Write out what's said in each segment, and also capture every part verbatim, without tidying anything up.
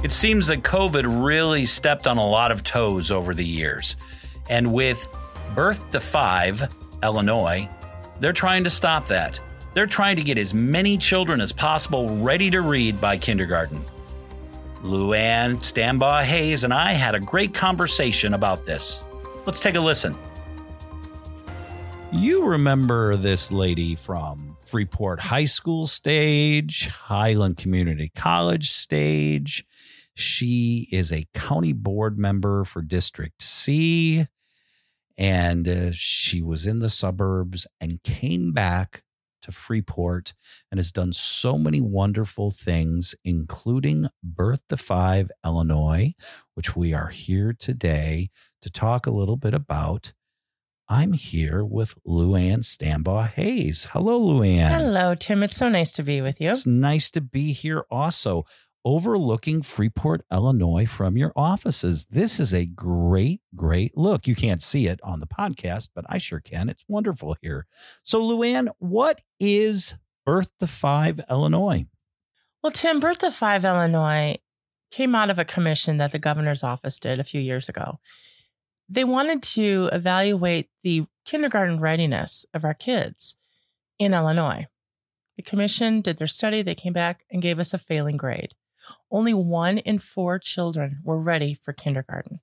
It seems that COVID really stepped on a lot of toes over the years. And with Birth to Five, Illinois, they're trying to stop that. They're trying to get as many children as possible ready to read by kindergarten. Luann Stambaugh Hayes and I had a great conversation about this. Let's take a listen. You remember this lady from Freeport High School stage, Highland Community College stage. She is a county board member for District C, and uh, she was in the suburbs and came back to Freeport and has done so many wonderful things, including Birth to Five, Illinois, which we are here today to talk a little bit about. I'm here with Luann Stambaugh Hayes. Hello, Luann. Hello, Tim. It's so nice to be with you. It's nice to be here also, overlooking Freeport, Illinois from your offices. This is a great, great look. You can't see it on the podcast, but I sure can. It's wonderful here. So, Luann, what is Birth to Five, Illinois? Well, Tim, Birth to Five, Illinois came out of a commission that the governor's office did a few years ago. They wanted to evaluate the kindergarten readiness of our kids in Illinois. The commission did their study. They came back and gave us a failing grade. Only one in four children were ready for kindergarten.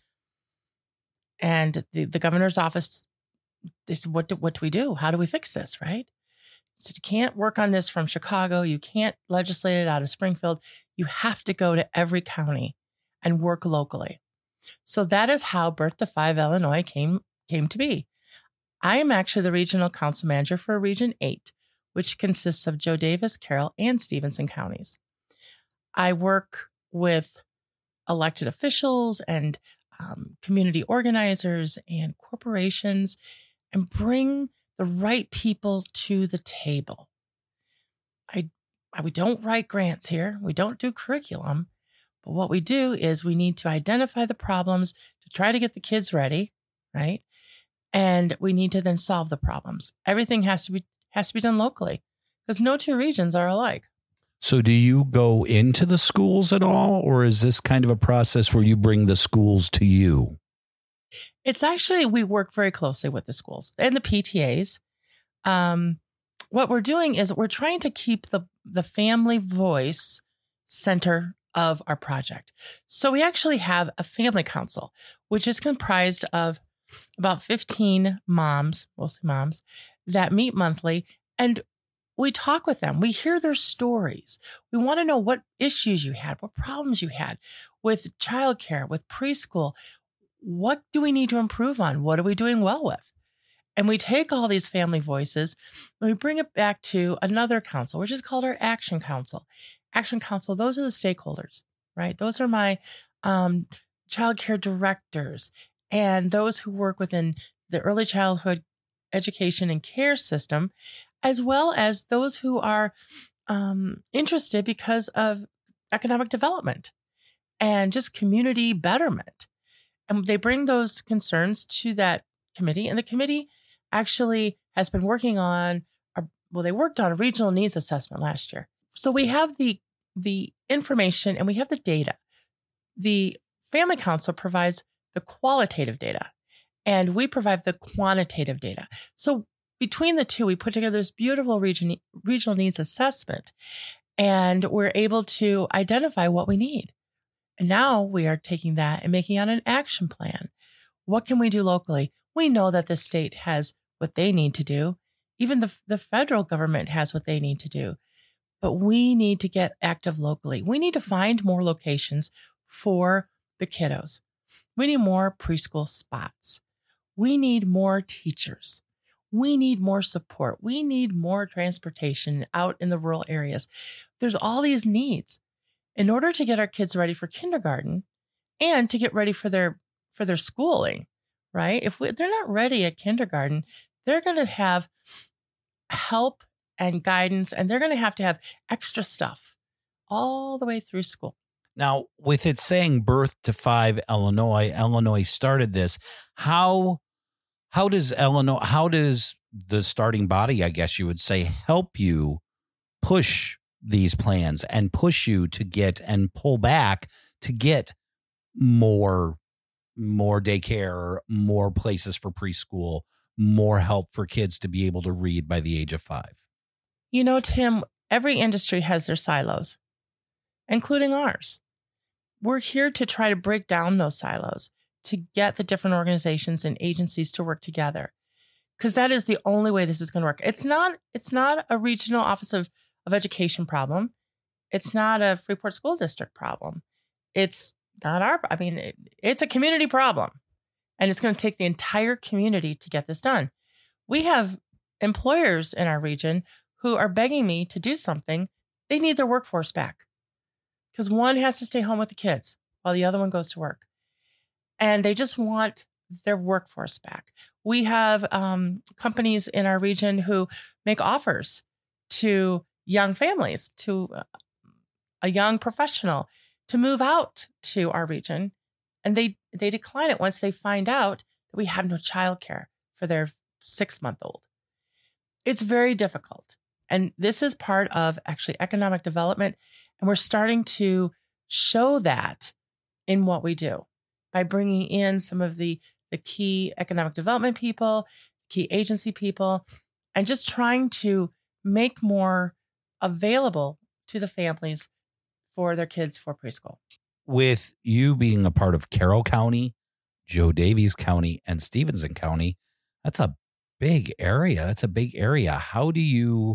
And the, the governor's office, they said, what do, what do we do? How do we fix this, right? So you can't work on this from Chicago. You can't legislate it out of Springfield. You have to go to every county and work locally. So that is how Birth to Five, Illinois came, came to be. I am actually the regional council manager for Region eight, which consists of Joe Davis, Carroll, and Stevenson counties. I work with elected officials and um, community organizers and corporations and bring the right people to the table. I, I we don't write grants here. We don't do curriculum. But what we do is we need to identify the problems to try to get the kids ready, right? And we need to then solve the problems. Everything has to be has to be done locally because no two regions are alike. So do you go into the schools at all, or is this kind of a process where you bring the schools to you? It's actually, we work very closely with the schools and the P T As. Um, what we're doing is we're trying to keep the, the family voice center of our project. So we actually have a family council, which is comprised of about fifteen moms, mostly moms, that meet monthly, and we talk with them. We hear their stories. We want to know what issues you had, what problems you had with childcare, with preschool. What do we need to improve on? What are we doing well with? And we take all these family voices and we bring it back to another council, which is called our Action Council. Action Council, those are the stakeholders, right? Those are my um, childcare directors and those who work within the early childhood education and care system, as well as those who are um, interested because of economic development and just community betterment. And they bring those concerns to that committee. And the committee actually has been working on, a, well, they worked on a regional needs assessment last year. So we have the, the information and we have the data. The Family Council provides the qualitative data and we provide the quantitative data. So between the two, we put together this beautiful region, regional needs assessment, and we're able to identify what we need. And now we are taking that and making out an action plan. What can we do locally? We know that the state has what they need to do. Even the, the federal government has what they need to do. But we need to get active locally. We need to find more locations for the kiddos. We need more preschool spots. We need more teachers. We need more support. We need more transportation out in the rural areas. There's all these needs. In order to get our kids ready for kindergarten and to get ready for their for their schooling, right? If we, they're not ready at kindergarten, they're going to have help and guidance, and they're going to have to have extra stuff all the way through school. Now, with it saying Birth to Five, Illinois, Illinois started this. How how does Illinois? How does the starting body, I guess you would say, help you push these plans and push you to get and pull back to get more, more daycare, more places for preschool, more help for kids to be able to read by the age of five? You know, Tim, every industry has their silos, including ours. We're here to try to break down those silos, to get the different organizations and agencies to work together, because that is the only way this is going to work. It's not, it's not a regional office of, of education problem. It's not a Freeport School District problem. It's not our, I mean, it, it's a community problem, and it's going to take the entire community to get this done. We have employers in our region who are begging me to do something. They need their workforce back because one has to stay home with the kids while the other one goes to work. And they just want their workforce back. We have um, companies in our region who make offers to young families, to a young professional to move out to our region. And they, they decline it once they find out that we have no childcare for their six-month-old. It's very difficult. And this is part of actually economic development. And we're starting to show that in what we do by bringing in some of the, the key economic development people, key agency people, and just trying to make more available to the families for their kids for preschool. With you being a part of Carroll County, Joe Daviess County, and Stevenson County, that's a big area. It's a big area. How do you,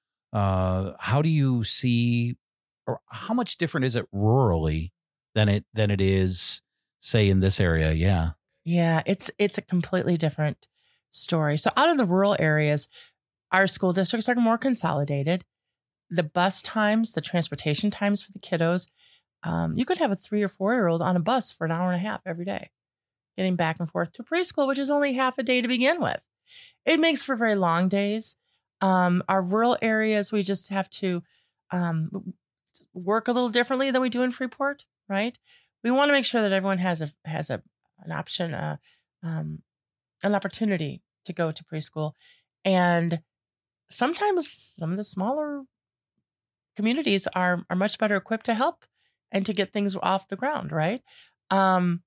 uh, how do you see, or how much different is it rurally than it than it is, say, in this area? Yeah, yeah, it's it's a completely different story. So out in the rural areas, our school districts are more consolidated. The bus times, the transportation times for the kiddos, um, you could have a three or four year old on a bus for an hour and a half every day, getting back and forth to preschool, which is only half a day to begin with. It makes for very long days. Um, our rural areas, we just have to um, work a little differently than we do in Freeport, right? We want to make sure that everyone has a has a an option, uh, um, an opportunity to go to preschool, and sometimes some of the smaller communities are are much better equipped to help and to get things off the ground, right? Um,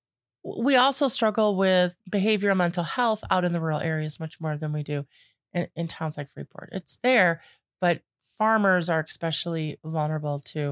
we also struggle with behavioral mental health out in the rural areas much more than we do in, in towns like Freeport. It's there, but farmers are especially vulnerable to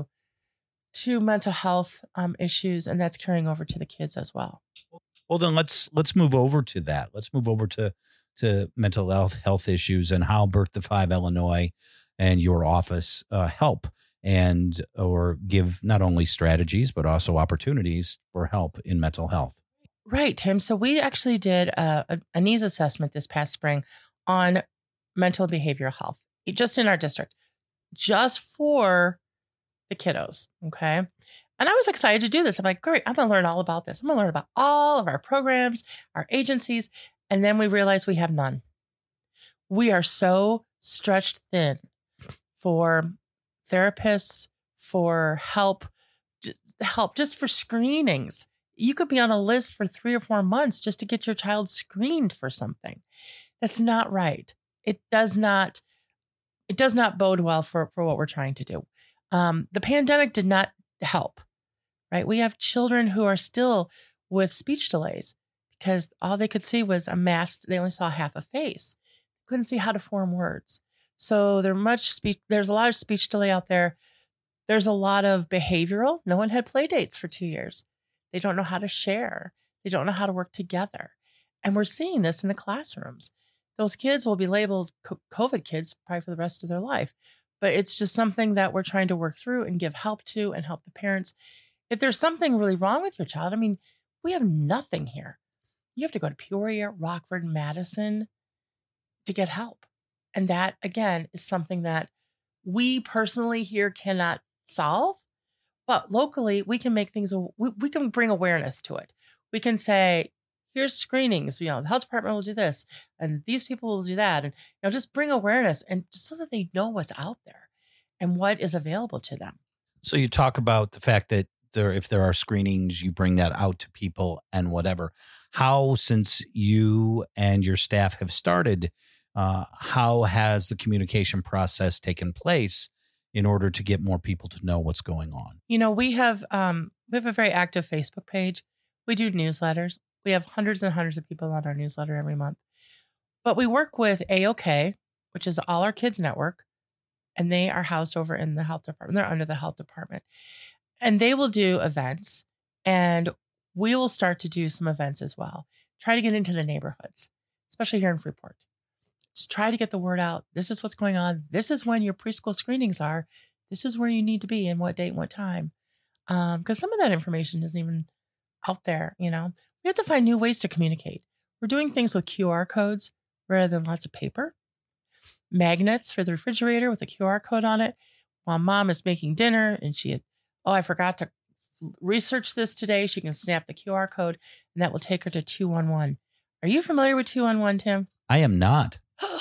to mental health um, issues, and that's carrying over to the kids as well. Well, then let's let's move over to that. Let's move over to to mental health health issues and how Birth to Five Illinois and your office uh, help and or give not only strategies but also opportunities for help in mental health. Right, Tim. So we actually did a, a, a needs assessment this past spring on mental and behavioral health, just in our district, just for the kiddos. Okay. And I was excited to do this. I'm like, great, I'm going to learn all about this. I'm going to learn about all of our programs, our agencies. And then we realized we have none. We are so stretched thin for therapists, for help, just help, just for screenings. You could be on a list for three or four months just to get your child screened for something. That's not right. It does not, it does not bode well for, for what we're trying to do. Um, the pandemic did not help, right? We have children who are still with speech delays because all they could see was a mask. They only saw half a face. Couldn't see how to form words. So there's much speech. There's a lot of speech delay out there. There's a lot of behavioral. No one had play dates for two years. They don't know how to share. They don't know how to work together. And we're seeing this in the classrooms. Those kids will be labeled COVID kids probably for the rest of their life. But it's just something that we're trying to work through and give help to and help the parents. If there's something really wrong with your child, I mean, we have nothing here. You have to go to Peoria, Rockford, Madison to get help. And that, again, is something that we personally here cannot solve. But locally, we can make things, we, we can bring awareness to it. We can say, here's screenings, you know, the health department will do this and these people will do that. And, you know, just bring awareness and just so that they know what's out there and what is available to them. So you talk about the fact that there, if there are screenings, you bring that out to people and whatever. How, since you and your staff have started, uh, how has the communication process taken place in order to get more people to know what's going on? You know, we have um, we have a very active Facebook page. We do newsletters. We have hundreds and hundreds of people on our newsletter every month. But we work with A O K, which is All Our Kids Network, and they are housed over in the health department. They're under the health department. And they will do events, and we will start to do some events as well. Try to get into the neighborhoods, especially here in Freeport. Just try to get the word out. This is what's going on. This is when your preschool screenings are. This is where you need to be and what date and what time. Um, because some of that information isn't even out there, you know. We have to find new ways to communicate. We're doing things with Q R codes rather than lots of paper. Magnets for the refrigerator with a Q R code on it. While mom is making dinner and she, oh, I forgot to research this today, she can snap the Q R code and that will take her to two one one. Are you familiar with two one one, Tim? I am not.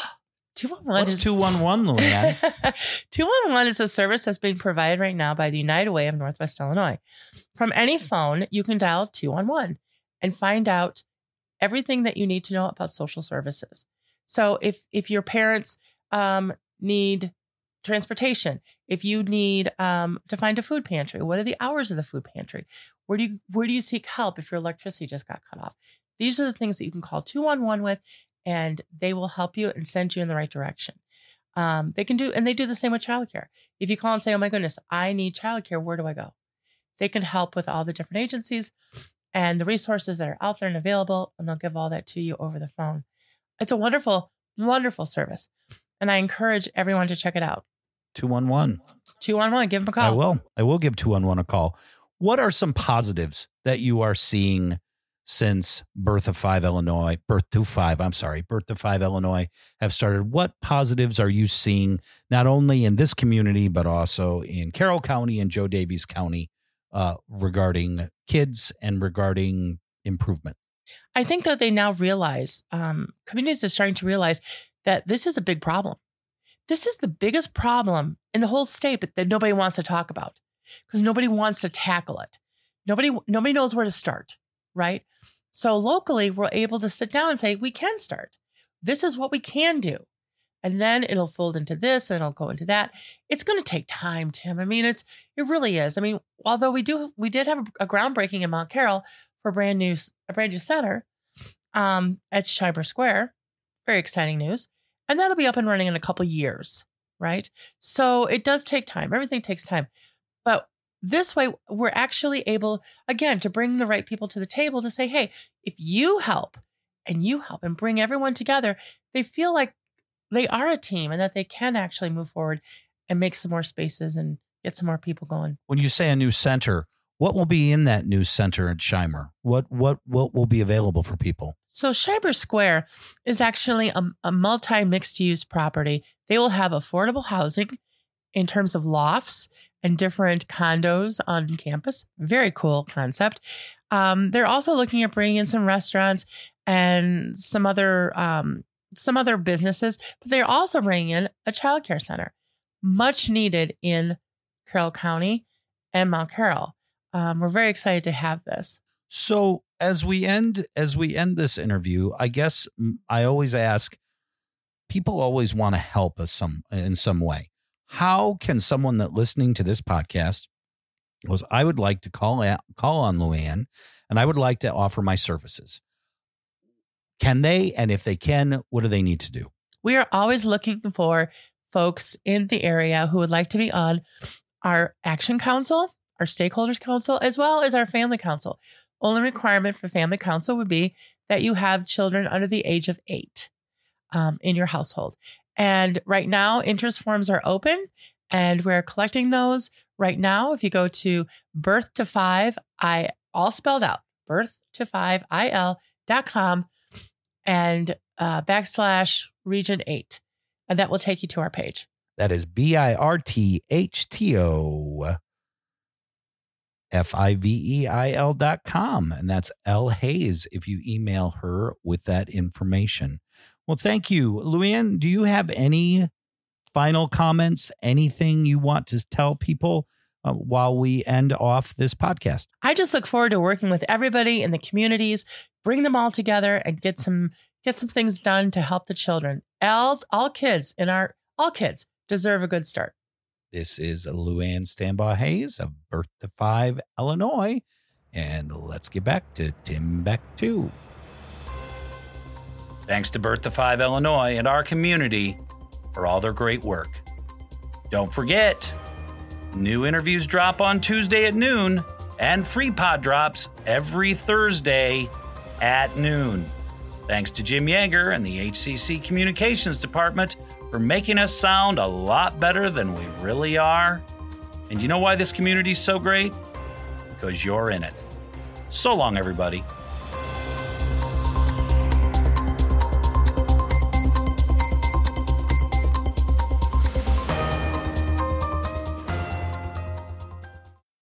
two one one What's is two one one, Luann? two one one is a service that's being provided right now by the United Way of Northwest Illinois. From any phone, you can dial two one one and find out everything that you need to know about social services. So if if your parents um, need transportation, if you need um, to find a food pantry, what are the hours of the food pantry? Where do you where do you seek help if your electricity just got cut off? These are the things that you can call two one one with, and they will help you and send you in the right direction. Um, they can do, and they do the same with childcare. If you call and say, oh my goodness, I need childcare, where do I go? They can help with all the different agencies and the resources that are out there and available, and they'll give all that to you over the phone. It's a wonderful, wonderful service. And I encourage everyone to check it out. two one one. two one one, give them a call. I will. I will give two one one a call. What are some positives that you are seeing since Birth of Five Illinois, Birth to Five, I'm sorry, Birth to Five Illinois have started? What positives are you seeing not only in this community, but also in Carroll County and Joe Daviess County uh, regarding kids and regarding improvement? I think that they now realize, um, communities are starting to realize that this is a big problem. This is the biggest problem in the whole state, but that nobody wants to talk about because nobody wants to tackle it. Nobody, nobody knows where to start, right? So locally, we're able to sit down and say, we can start. This is what we can do. And then it'll fold into this and it'll go into that. It's going to take time, Tim. I mean, it's, it really is. I mean, although we do, we did have a, a groundbreaking in Mount Carroll for a brand new, a brand new center um, at Scheiber Square. Very exciting news. And that'll be up and running in a couple years, right? So it does take time. Everything takes time. But this way, we're actually able, again, to bring the right people to the table to say, hey, if you help and you help and bring everyone together, they feel like they are a team and that they can actually move forward and make some more spaces and get some more people going. When you say a new center, what will be in that new center at Scheimer? What what what will be available for people? So Scheiber Square is actually a, a multi-mixed use property. They will have affordable housing in terms of lofts and different condos on campus. Very cool concept. Um, they're also looking at bringing in some restaurants and some other um, some other businesses, but they're also bringing in a childcare center, much needed in Carroll County and Mount Carroll. Um, we're very excited to have this. So as we end as we end this interview, I guess I always ask, people always want to help us some in some way. How can someone that listening to this podcast was, I would like to call out, call on Luann, and I would like to offer my services. Can they? And if they can, what do they need to do? We are always looking for folks in the area who would like to be on our Action Council, our Stakeholders Council, as well as our Family Council. Only requirement for Family Council would be that you have children under the age of eight um, in your household. And right now, interest forms are open, and we're collecting those right now. If you go to birth to five, I all spelled out, birth to five I L dot com and uh, backslash region eight, and that will take you to our page. That is B I R T H T O F I V E I L dot com. And that's L Hayes if you email her with that information. Well, thank you. Luann, do you have any final comments, anything you want to tell people uh, while we end off this podcast? I just look forward to working with everybody in the communities, bring them all together and get some get some things done to help the children. All, all kids in our all kids deserve a good start. This is Luann Stambaugh Hayes of Birth to Five, Illinois. And let's get back to Timbuktu. Thanks to Birth to Five, Illinois and our community for all their great work. Don't forget, new interviews drop on Tuesday at noon and free pod drops every Thursday at noon. Thanks to Jim Yeager and the H C C Communications Department for making us sound a lot better than we really are. And you know why this community is so great? Because you're in it. So long, everybody.